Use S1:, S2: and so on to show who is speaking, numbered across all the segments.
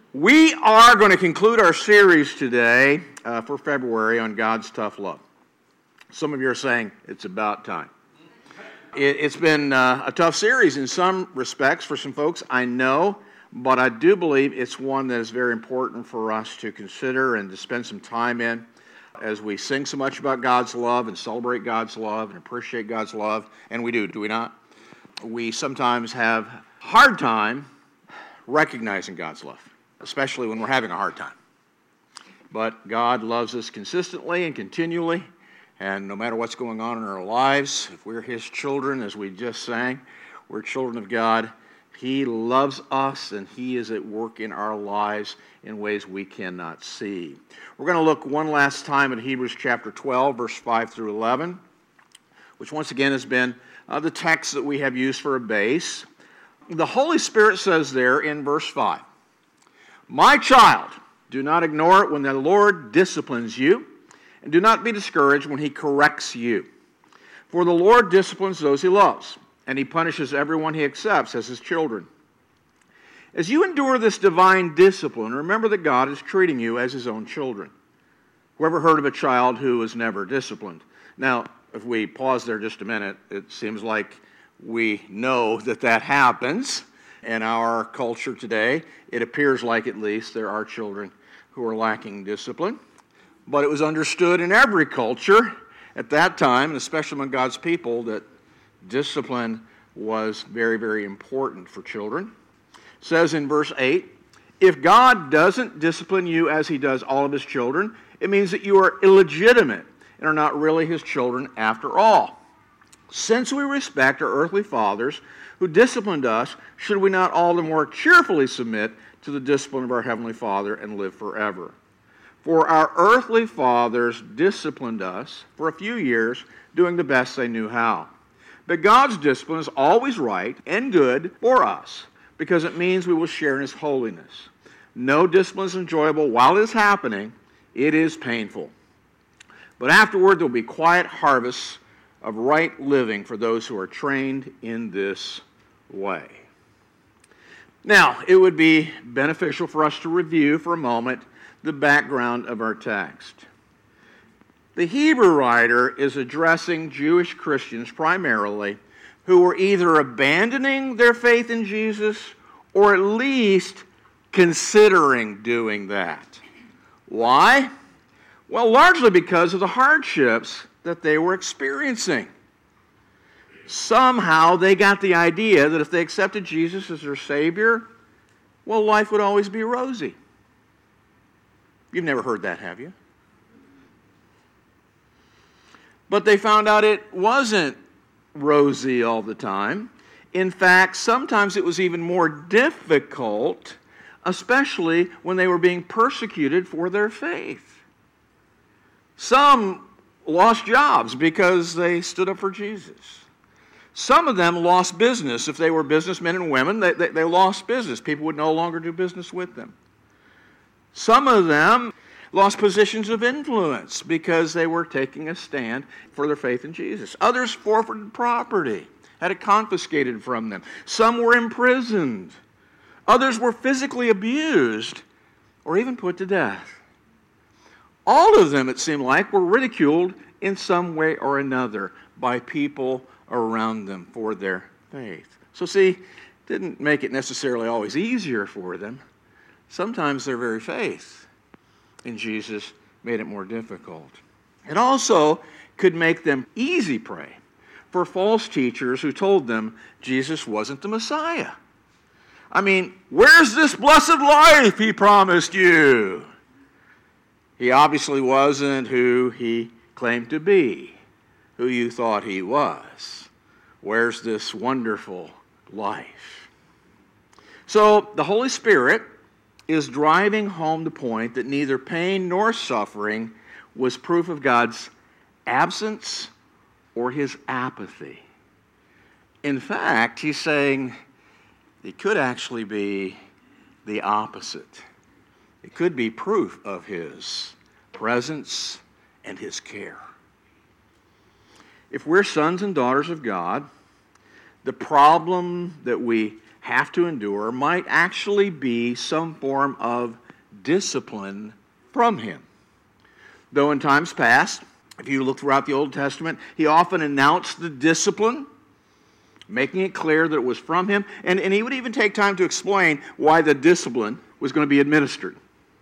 S1: We are going to conclude our series today for February on God's tough love. Some of you are saying it's about time. It's been a tough series in some respects for some folks, I know, but I do believe it's one that is very important for us to consider and to spend some time in as we sing so much about God's love and celebrate God's love and appreciate God's love, and we do we not? We sometimes have a hard time recognizing God's love, especially when we're having a hard time. But God loves us consistently and continually, and no matter what's going on in our lives, if we're His children, as we just sang, we're children of God. He loves us, and He is at work in our lives in ways we cannot see. We're going to look one last time at Hebrews chapter 12, verse 5 through 11, which once again has been the text that we have used for a base. The Holy Spirit says there in verse 5, "My child, do not ignore it when the Lord disciplines you, and do not be discouraged when He corrects you. For the Lord disciplines those He loves, and He punishes everyone He accepts as His children. As you endure this divine discipline, remember that God is treating you as His own children. Whoever heard of a child who was never disciplined?" Now, if we pause there just a minute, it seems like we know that happens in our culture today. It appears like at least there are children who are lacking discipline. But it was understood in every culture at that time, and especially among God's people, that discipline was very, very important for children. It says in verse 8, "If God doesn't discipline you as He does all of His children, it means that you are illegitimate and are not really His children after all. Since we respect our earthly fathers who disciplined us, should we not all the more cheerfully submit to the discipline of our Heavenly Father and live forever? For our earthly fathers disciplined us for a few years, doing the best they knew how. But God's discipline is always right and good for us, because it means we will share in His holiness. No discipline is enjoyable while it is happening. It is painful. But afterward there will be quiet harvests of right living for those who are trained in this way." Now, it would be beneficial for us to review for a moment the background of our text. The Hebrew writer is addressing Jewish Christians primarily who were either abandoning their faith in Jesus or at least considering doing that. Why? Well, largely because of the hardships that they were experiencing. Somehow they got the idea that if they accepted Jesus as their Savior, well, life would always be rosy. You've never heard that, have you? But they found out it wasn't rosy all the time. In fact, sometimes it was even more difficult, especially when they were being persecuted for their faith. Some lost jobs because they stood up for Jesus. Some of them lost business. If they were businessmen and women, they lost business. People would no longer do business with them. Some of them lost positions of influence because they were taking a stand for their faith in Jesus. Others forfeited property, had it confiscated from them. Some were imprisoned. Others were physically abused or even put to death. All of them, it seemed like, were ridiculed in some way or another by people around them for their faith. So see, it didn't make it necessarily always easier for them. Sometimes their very faith in Jesus made it more difficult. It also could make them easy prey for false teachers who told them Jesus wasn't the Messiah. I mean, where's this blessed life He promised you? He obviously wasn't who He claimed to be, who you thought He was. Where's this wonderful life? So the Holy Spirit is driving home the point that neither pain nor suffering was proof of God's absence or His apathy. In fact, He's saying it could actually be the opposite. It could be proof of His presence and His care. If we're sons and daughters of God, the problem that we have to endure might actually be some form of discipline from him. Though in times past, if you look throughout the Old Testament, he often announced the discipline, making it clear that it was from him, and he would even take time to explain why the discipline was going to be administered.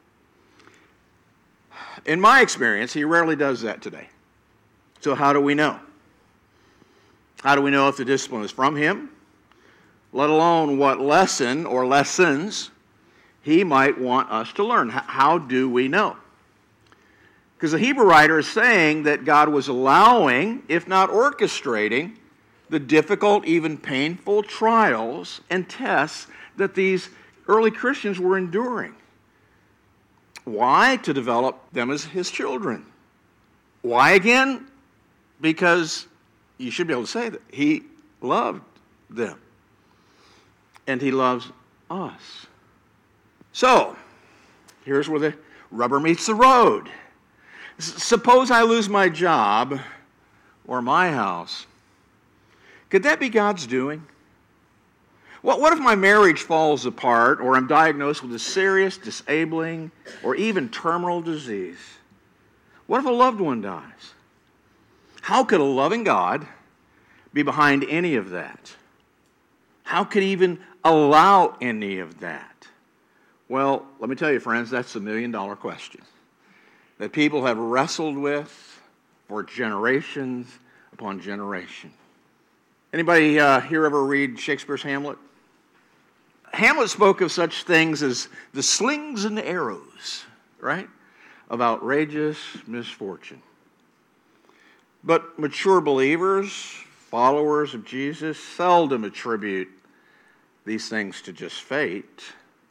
S1: In my experience, he rarely does that today. So how do we know? How do we know if the discipline is from him? Let alone what lesson or lessons he might want us to learn. How do we know? Because the Hebrew writer is saying that God was allowing, if not orchestrating, the difficult, even painful trials and tests that these early Christians were enduring. Why? To develop them as his children. Why again? Because you should be able to say that he loved them. And he loves us. So, here's where the rubber meets the road. Suppose I lose my job or my house. Could that be God's doing? What if my marriage falls apart or I'm diagnosed with a serious, disabling, or even terminal disease? What if a loved one dies? How could a loving God be behind any of that? How could he even allow any of that? Well, let me tell you, friends, that's the million-dollar question that people have wrestled with for generations upon generation. Anybody here ever read Shakespeare's Hamlet? Hamlet spoke of such things as the slings and arrows, right, of outrageous misfortune. But mature believers, followers of Jesus, seldom attribute these things to just fate.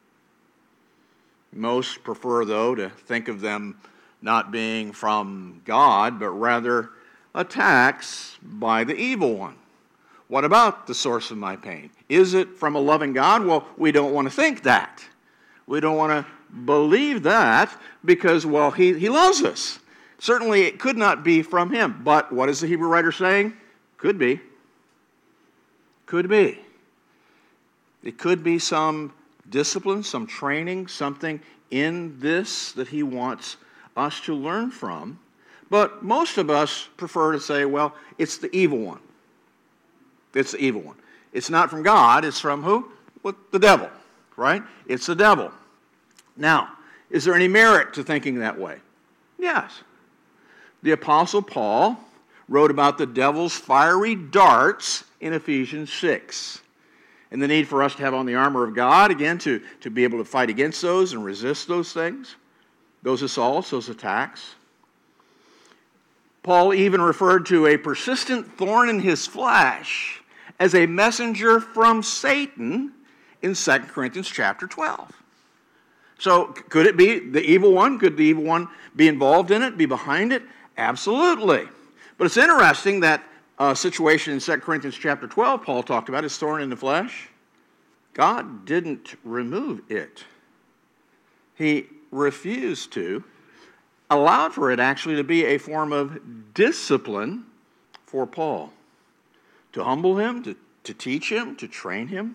S1: Most prefer, though, to think of them not being from God, but rather attacks by the evil one. What about the source of my pain? Is it from a loving God? Well, we don't want to think that. We don't want to believe that because, well, he loves us. Certainly it could not be from him. But what is the Hebrew writer saying? Could be. Could be. It could be some discipline, some training, something in this that he wants us to learn from. But most of us prefer to say, well, it's the evil one. It's the evil one. It's not from God. It's from who? Well, the devil, right? It's the devil. Now, is there any merit to thinking that way? Yes. The Apostle Paul wrote about the devil's fiery darts in Ephesians 6. And the need for us to have on the armor of God, again, to be able to fight against those and resist those things, those assaults, those attacks. Paul even referred to a persistent thorn in his flesh as a messenger from Satan in 2 Corinthians chapter 12. So could it be the evil one? Could the evil one be involved in it, be behind it? Absolutely. But it's interesting that situation in 2 Corinthians chapter 12 Paul talked about his thorn in the flesh. God didn't remove it. He refused to, allowed for it actually to be a form of discipline for Paul. To humble him, to teach him, to train him.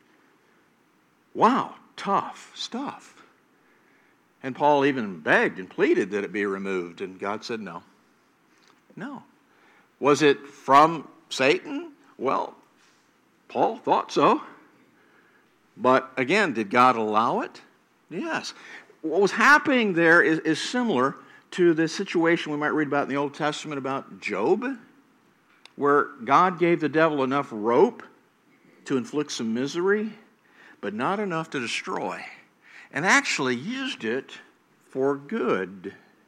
S1: Wow, tough stuff. And Paul even begged and pleaded that it be removed, and God said no. No. Was it from Satan? Well, Paul thought so. But again, did God allow it? Yes. What was happening there is similar to the situation we might read about in the Old Testament about Job, where God gave the devil enough rope to inflict some misery, but not enough to destroy, and actually used it for good.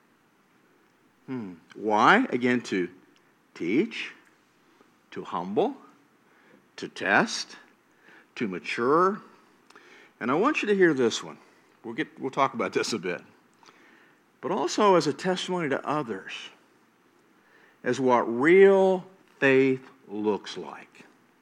S1: Why? Again, to teach, to humble, to test, to mature. And I want you to hear this one. We'll talk about this a bit. But also as a testimony to others, as what real faith looks like.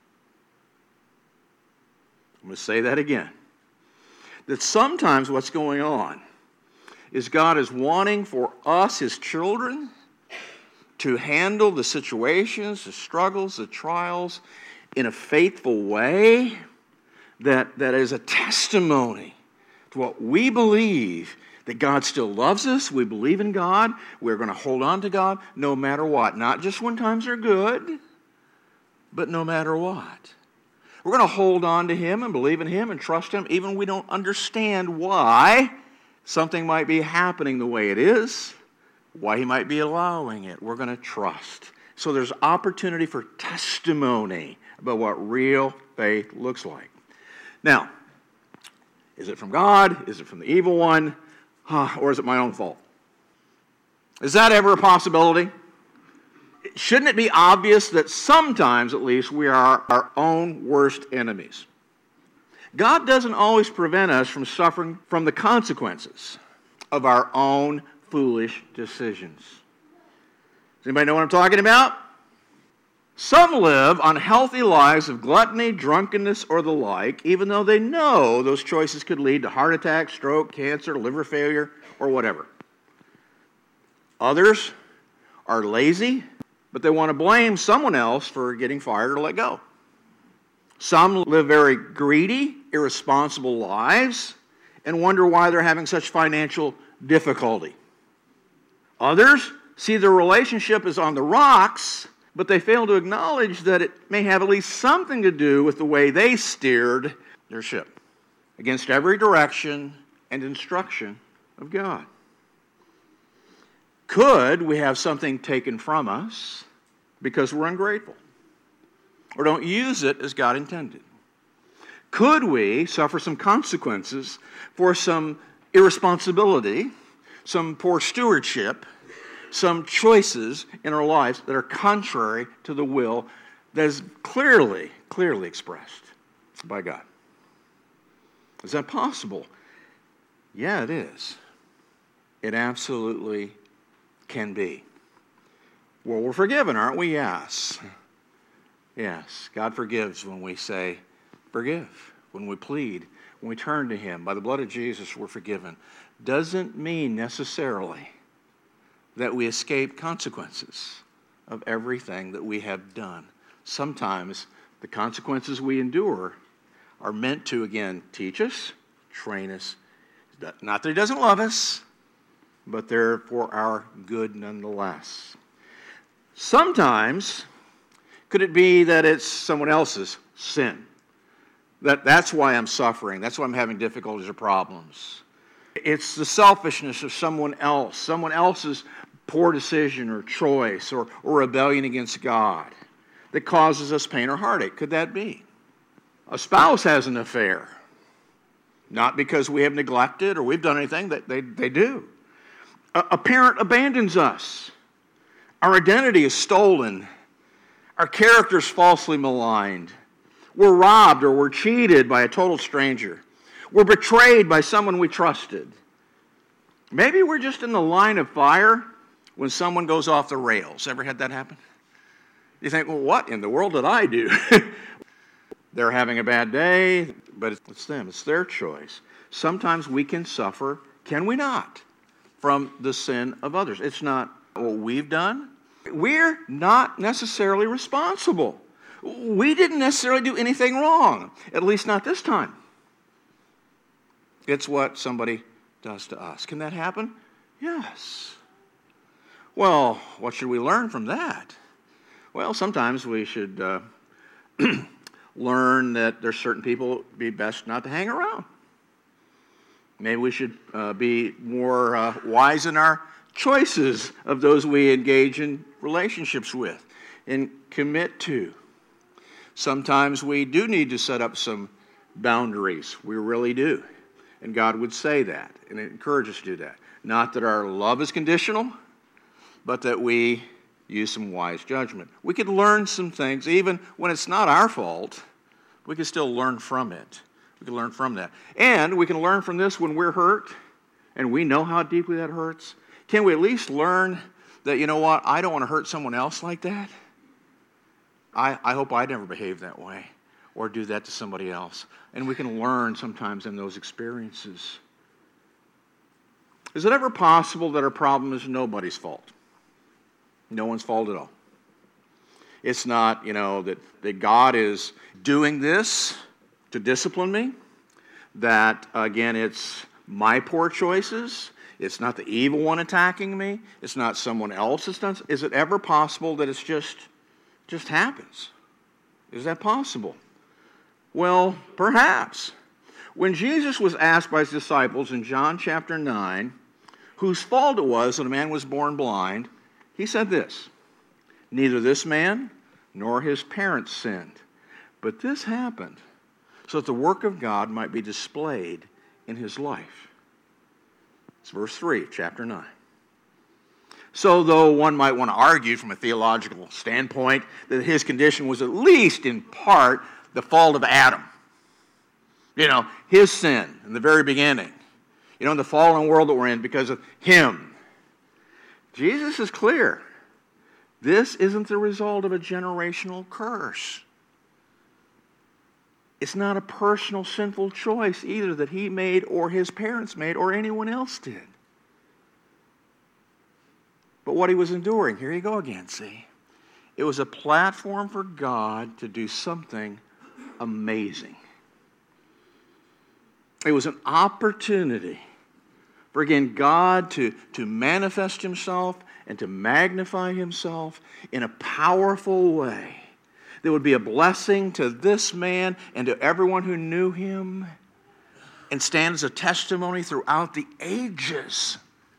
S1: I'm going to say that again. That sometimes what's going on is God is wanting for us, his children, to handle the situations, the struggles, the trials in a faithful way, that is a testimony to what we believe, that God still loves us, we believe in God, we're going to hold on to God no matter what. Not just when times are good, but no matter what. We're going to hold on to Him and believe in Him and trust Him even when we don't understand why something might be happening the way it is, why He might be allowing it. We're going to trust. So there's opportunity for testimony about what real faith looks like. Now, is it from God? Is it from the evil one? Or is it my own fault? Is that ever a possibility? Shouldn't it be obvious that sometimes, at least, we are our own worst enemies? God doesn't always prevent us from suffering from the consequences of our own foolish decisions. Does anybody know what I'm talking about? Some live unhealthy lives of gluttony, drunkenness, or the like, even though they know those choices could lead to heart attack, stroke, cancer, liver failure, or whatever. Others are lazy, but they want to blame someone else for getting fired or let go. Some live very greedy, irresponsible lives and wonder why they're having such financial difficulty. Others see their relationship is on the rocks, but they fail to acknowledge that it may have at least something to do with the way they steered their ship against every direction and instruction of God. Could we have something taken from us because we're ungrateful or don't use it as God intended? Could we suffer some consequences for some irresponsibility, some poor stewardship, some choices in our lives that are contrary to the will that is clearly expressed by God? Is that possible? Yeah, it is. It absolutely can be. Well, we're forgiven, aren't we? Yes. Yes, God forgives when we say, forgive, when we plead, when we turn to Him. By the blood of Jesus, we're forgiven. Doesn't mean necessarily that we escape consequences of everything that we have done. Sometimes the consequences we endure are meant to, again, teach us, train us. Not that He doesn't love us, but they're for our good nonetheless. Sometimes, could it be that it's someone else's sin? That's why I'm suffering. That's why I'm having difficulties or problems. It's the selfishness of someone else's poor decision or choice or rebellion against God that causes us pain or heartache. Could that be? A spouse has an affair. Not because we have neglected or we've done anything, that they do. A parent abandons us. Our identity is stolen. Our character is falsely maligned. We're robbed or we're cheated by a total stranger. We're betrayed by someone we trusted. Maybe we're just in the line of fire when someone goes off the rails. Ever had that happen? You think, well, what in the world did I do? They're having a bad day, but it's them. It's their choice. Sometimes we can suffer, can we not, from the sin of others. It's not what we've done. We're not necessarily responsible. We didn't necessarily do anything wrong, at least not this time. It's what somebody does to us. Can that happen? Yes. Well, what should we learn from that? Well, sometimes we should learn that there's certain people it would be best not to hang around. Maybe we should be more wise in our choices of those we engage in relationships with and commit to. Sometimes we do need to set up some boundaries. We really do. And God would say that and encourage us to do that. Not that our love is conditional, but that we use some wise judgment. We could learn some things, even when it's not our fault. We can still learn from it. We can learn from that. And we can learn from this when we're hurt, and we know how deeply that hurts. Can we at least learn that, you know what, I don't want to hurt someone else like that? I hope I never behave that way or do that to somebody else. And we can learn sometimes in those experiences. Is it ever possible that our problem is nobody's fault? No one's fault at all. It's not, that God is doing this to discipline me, that, again, it's my poor choices, it's not the evil one attacking me, it's not someone else that's done. Is it ever possible that it's just happens? Is that possible? Well, perhaps. When Jesus was asked by his disciples in John chapter 9, whose fault it was that a man was born blind, he said this, "Neither this man nor his parents sinned, but this happened so that the work of God might be displayed in his life." It's verse 3, chapter 9. So though one might want to argue from a theological standpoint that his condition was at least in part the fault of Adam, his sin in the very beginning, in the fallen world that we're in because of him, Jesus is clear. This isn't the result of a generational curse. It's not a personal sinful choice either that he made or his parents made or anyone else did. But what he was enduring, here you go again, see? It was a platform for God to do something amazing. It was an opportunity for, again, God to manifest himself and to magnify himself in a powerful way that would be a blessing to this man and to everyone who knew him and stand as a testimony throughout the ages.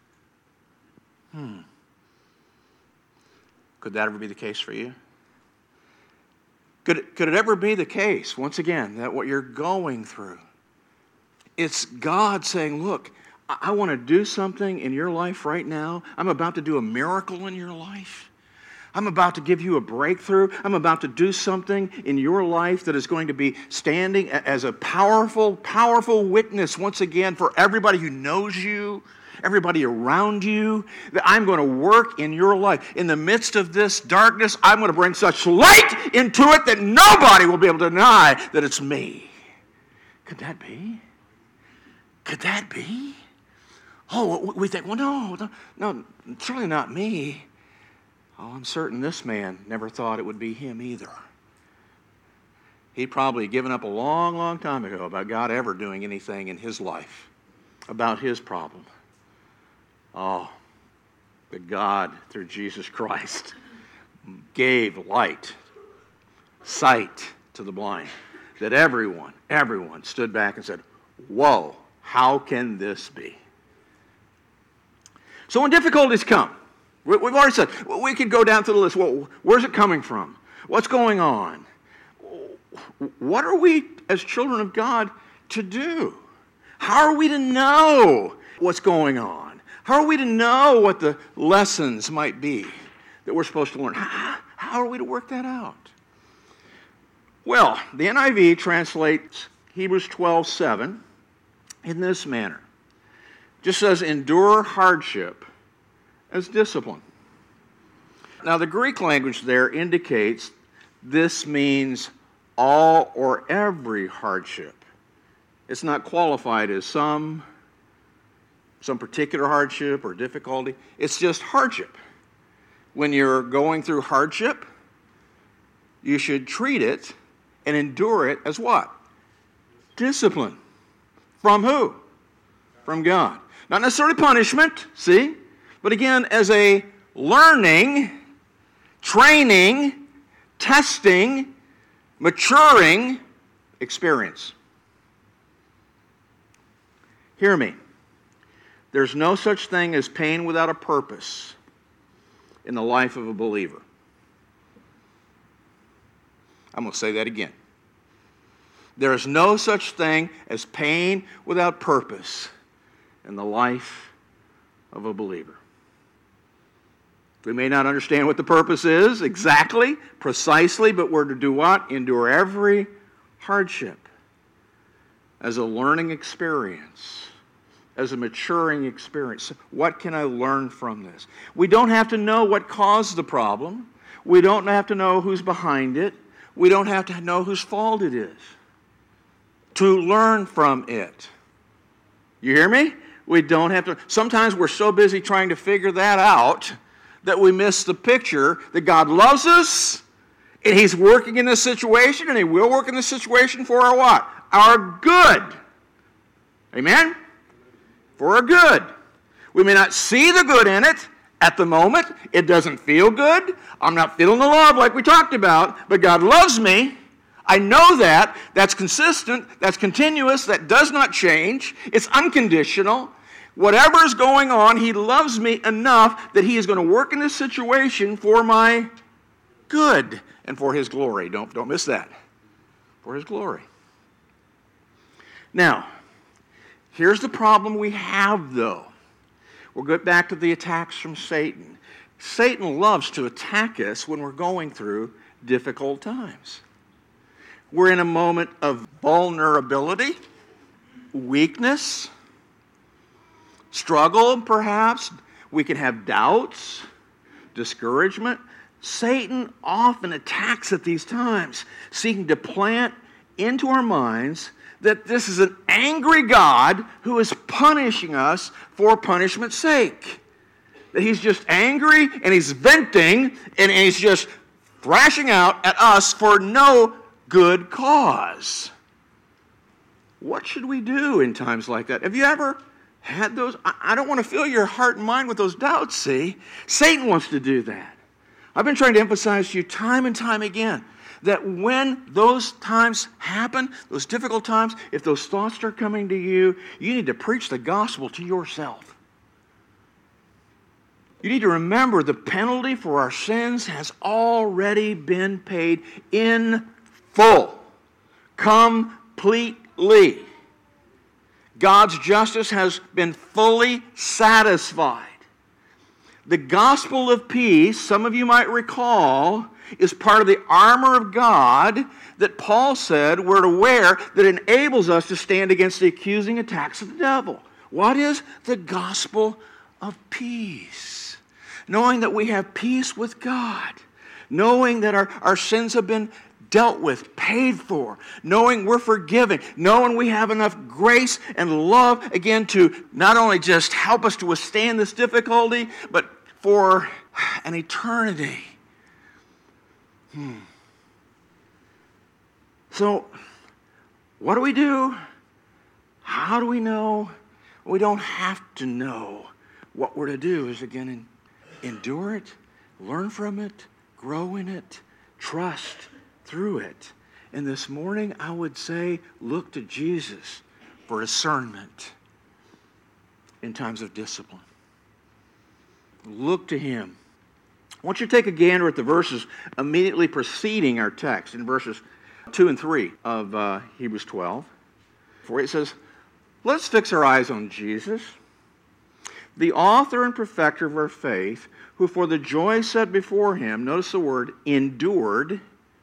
S1: Could that ever be the case for you? Could it ever be the case, once again, that what you're going through, it's God saying, look, I want to do something in your life right now. I'm about to do a miracle in your life. I'm about to give you a breakthrough. I'm about to do something in your life that is going to be standing as a powerful, powerful witness once again for everybody who knows you, everybody around you, that I'm going to work in your life. In the midst of this darkness, I'm going to bring such light into it that nobody will be able to deny that it's me. Could that be? Could that be? Oh, we think, well, no, certainly not me. Oh, I'm certain this man never thought it would be him either. He'd probably given up a long, long time ago about God ever doing anything in his life about his problem. Oh, but God, through Jesus Christ, gave light, sight to the blind, that everyone stood back and said, whoa, how can this be? So when difficulties come, we've already said, we could go down through the list. Well, where's it coming from? What's going on? What are we, as children of God, to do? How are we to know what's going on? How are we to know what the lessons might be that we're supposed to learn? How are we to work that out? Well, the NIV translates Hebrews 12:7 in this manner. It just says, endure hardship as discipline. Now, the Greek language there indicates this means all or every hardship. It's not qualified as some particular hardship or difficulty. It's just hardship. When you're going through hardship, you should treat it and endure it as what? Discipline. From who? From God. Not necessarily punishment, see? But again, as a learning, training, testing, maturing experience. Hear me. There's no such thing as pain without a purpose in the life of a believer. I'm going to say that again. There is no such thing as pain without purpose in the life of a believer. We may not understand what the purpose is exactly, precisely, but we're to do what? Endure every hardship as a learning experience, as a maturing experience. What can I learn from this? We don't have to know what caused the problem. We don't have to know who's behind it. We don't have to know whose fault it is to learn from it. You hear me? We don't have to. Sometimes we're so busy trying to figure that out that we miss the picture that God loves us and He's working in this situation, and He will work in this situation for our what? our good. Amen? For our good. We may not see the good in it at the moment. It doesn't feel good. I'm not feeling the love like we talked about, but God loves me. I know that. That's consistent. That's continuous. That does not change. It's unconditional. Whatever is going on, He loves me enough that He is going to work in this situation for my good and for His glory. Don't miss that. For His glory. Now, here's the problem we have, though. We'll get back to the attacks from Satan. Satan loves to attack us when we're going through difficult times. We're in a moment of vulnerability, weakness, struggle, perhaps. We can have doubts, discouragement. Satan often attacks at these times, seeking to plant into our minds that this is an angry God who is punishing us for punishment's sake. That He's just angry and He's venting and He's just thrashing out at us for no good cause. What should we do in times like that? Have you ever had those? I don't want to fill your heart and mind with those doubts, see? Satan wants to do that. I've been trying to emphasize to you time and time again that when those times happen, those difficult times, if those thoughts start coming to you, you need to preach the gospel to yourself. You need to remember the penalty for our sins has already been paid in full, completely. God's justice has been fully satisfied. The gospel of peace, some of you might recall, is part of the armor of God that Paul said we're to wear that enables us to stand against the accusing attacks of the devil. What is the gospel of peace? Knowing that we have peace with God. Knowing that our sins have been dealt with, paid for, knowing we're forgiven, knowing we have enough grace and love, again, to not only just help us to withstand this difficulty, but for an eternity. So, what do we do? How do we know? We don't have to know. What we're to do is, again, endure it, learn from it, grow in it, trust through it. And this morning, I would say, look to Jesus for discernment in times of discipline. Look to Him. I want you to take a gander at the verses immediately preceding our text, in verses 2 and 3 of Hebrews 12. For it says, let's fix our eyes on Jesus, the author and perfecter of our faith, who for the joy set before Him, notice the word, endured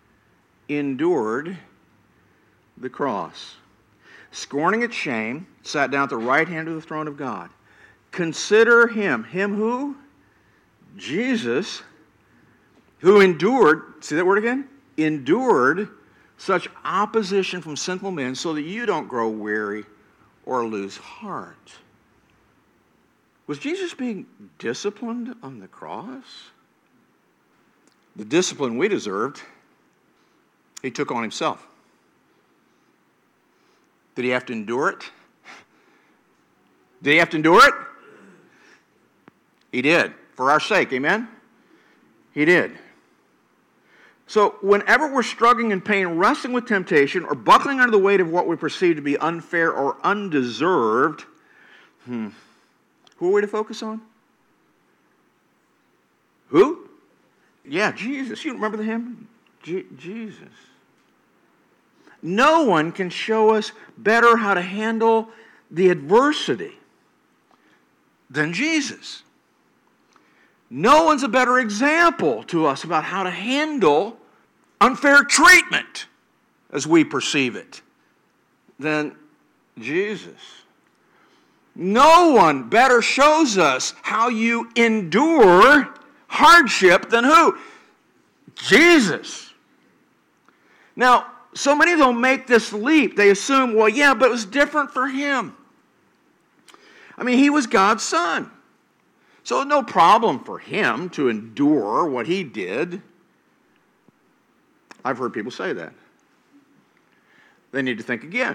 S1: the cross, scorning its shame, sat down at the right hand of the throne of God. Consider Him. Him who? Jesus, who endured, see that word again? Endured such opposition from sinful men so that you don't grow weary or lose heart. Was Jesus being disciplined on the cross? The discipline we deserved, He took on Himself. Did He have to endure it? Did He have to endure it? He did. For our sake, amen? He did. So whenever we're struggling in pain, wrestling with temptation, or buckling under the weight of what we perceive to be unfair or undeserved, who are we to focus on? Who? Yeah, Jesus. You remember the hymn? Jesus. No one can show us better how to handle the adversity than Jesus. No one's a better example to us about how to handle unfair treatment as we perceive it than Jesus. No one better shows us how you endure hardship than who? Jesus. Now, so many don't make this leap. They assume, well, yeah, but it was different for Him. I mean, He was God's Son. So no problem for Him to endure what He did. I've heard people say that. they need to think again.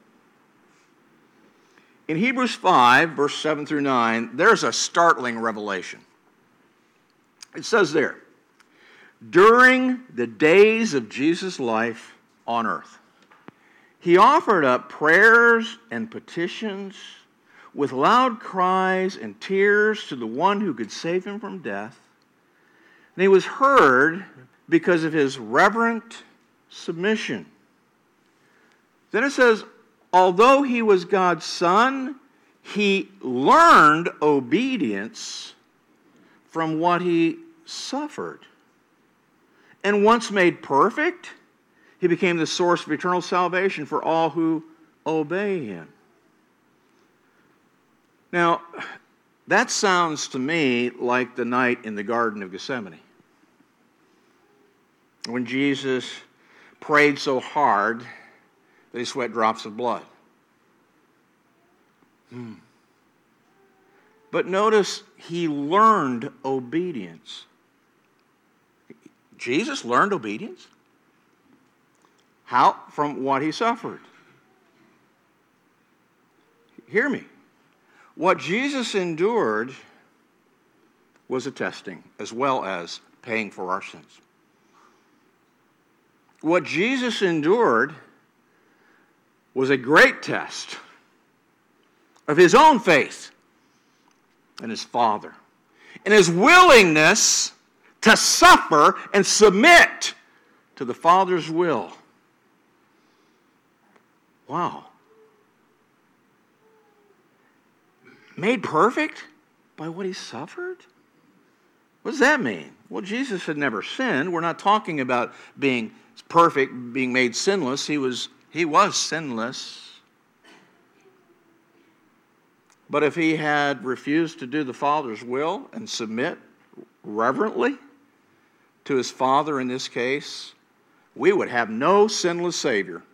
S1: In Hebrews 5, verse 7 through 9, there's a startling revelation. It says there, during the days of Jesus' life on earth, he offered up prayers and petitions with loud cries and tears to the one who could save him from death. And he was heard because of his reverent submission. Then it says, although he was God's son, he learned obedience from what he suffered. And once made perfect, he became the source of eternal salvation for all who obey him. Now, that sounds to me like the night in the Garden of Gethsemane, when Jesus prayed so hard that he sweat drops of blood. But notice, he learned obedience. Jesus learned obedience? How? From what he suffered. Hear me. What Jesus endured was a testing as well as paying for our sins. What Jesus endured was a great test of his own faith and his Father, and his willingness to suffer and submit to the Father's will. Wow. Made perfect by what he suffered? What does that mean? Well, Jesus had never sinned. We're not talking about being perfect, being made sinless. He was sinless. But if he had refused to do the Father's will and submit reverently to his Father in this case, we would have no sinless Savior.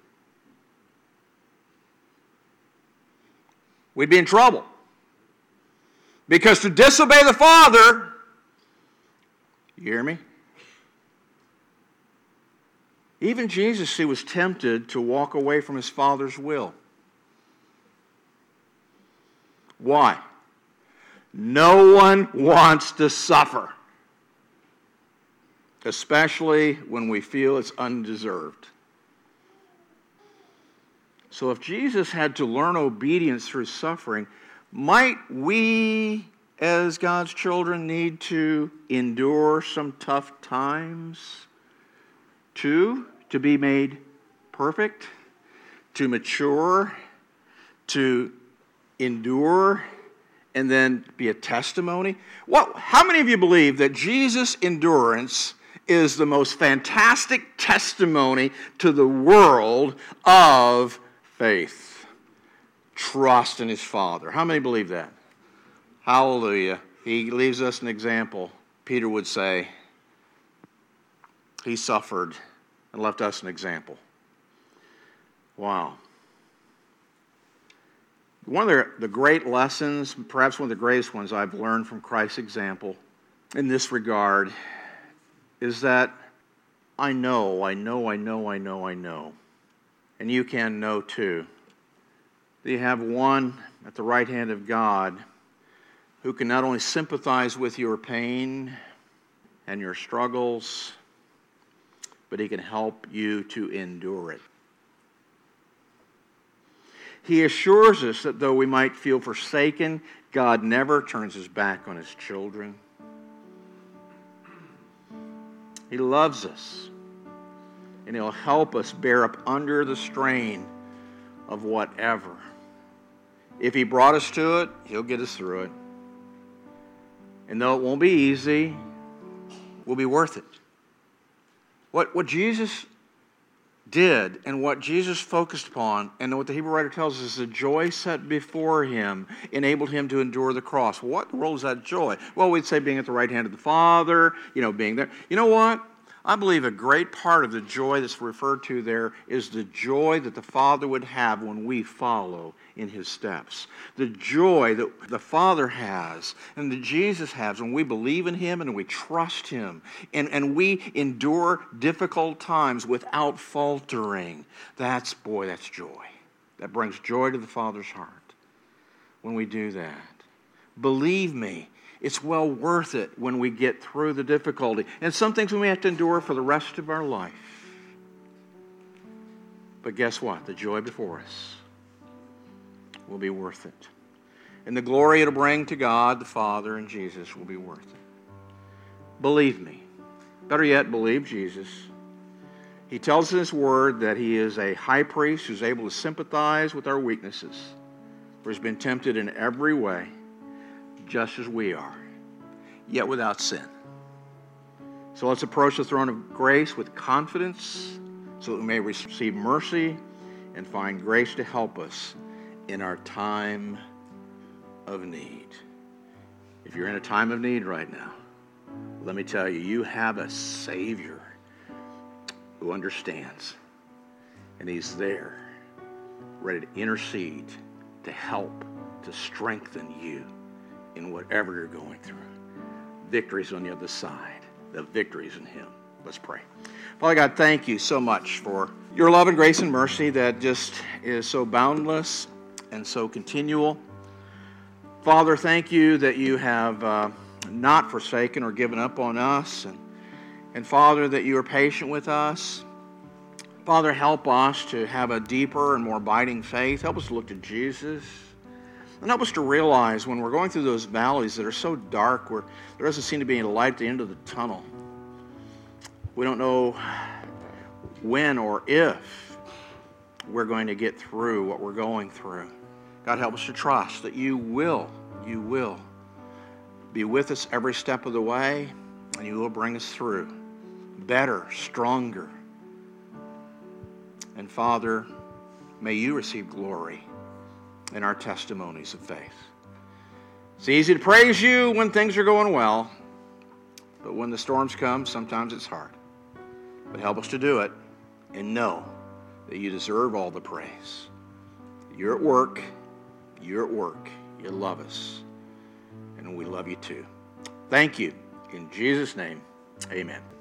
S1: We'd be in trouble. Because to disobey the Father, you hear me? Even Jesus, he was tempted to walk away from his Father's will. Why? No one wants to suffer, especially when we feel it's undeserved. So if Jesus had to learn obedience through suffering, might we, as God's children, need to endure some tough times too, to be made perfect, to mature, to endure, and then be a testimony? How many of you believe that Jesus' endurance is the most fantastic testimony to the world of faith? Trust in his Father. How many believe that? Hallelujah. He leaves us an example. Peter would say, he suffered and left us an example. Wow. One of the great lessons, perhaps one of the greatest ones I've learned from Christ's example in this regard, is that I know, and you can know too, that you have one at the right hand of God who can not only sympathize with your pain and your struggles, but he can help you to endure it. He assures us that though we might feel forsaken, God never turns his back on his children. He loves us, and he'll help us bear up under the strain of whatever. If he brought us to it, he'll get us through it. And though it won't be easy, it will be worth it. What Jesus did and what Jesus focused upon, and what the Hebrew writer tells us is the joy set before him enabled him to endure the cross. What role is that joy? Well, we'd say being at the right hand of the Father, being there. You know what? I believe a great part of the joy that's referred to there is the joy that the Father would have when we follow in His steps. The joy that the Father has and that Jesus has when we believe in Him and we trust Him and we endure difficult times without faltering. That's joy. That brings joy to the Father's heart when we do that. Believe me, it's well worth it when we get through the difficulty. And some things we may have to endure for the rest of our life. But guess what? The joy before us will be worth it. And the glory it'll bring to God, the Father, and Jesus will be worth it. Believe me. Better yet, believe Jesus. He tells us in His Word that He is a high priest who's able to sympathize with our weaknesses. For He's been tempted in every way, just as we are, yet without sin. So let's approach the throne of grace with confidence so that we may receive mercy and find grace to help us in our time of need. If you're in a time of need right now, let me tell you, you have a Savior who understands, and He's there, ready to intercede, to help, to strengthen you in whatever you're going through. Victory's on the other side. The victory's in Him. Let's pray. Father God, thank You so much for Your love and grace and mercy that just is so boundless and so continual. Father, thank You that You have not forsaken or given up on us. And Father, that You are patient with us. Father, help us to have a deeper and more abiding faith. Help us to look to Jesus. And help us to realize when we're going through those valleys that are so dark where there doesn't seem to be any light at the end of the tunnel. We don't know when or if we're going to get through what we're going through. God, help us to trust that You will be with us every step of the way, and You will bring us through better, stronger. And Father, may You receive glory in our testimonies of faith. It's easy to praise You when things are going well, but when the storms come, sometimes it's hard. But help us to do it and know that You deserve all the praise. You're at work. You're at work. You love us, and we love You too. Thank You. In Jesus' name, amen.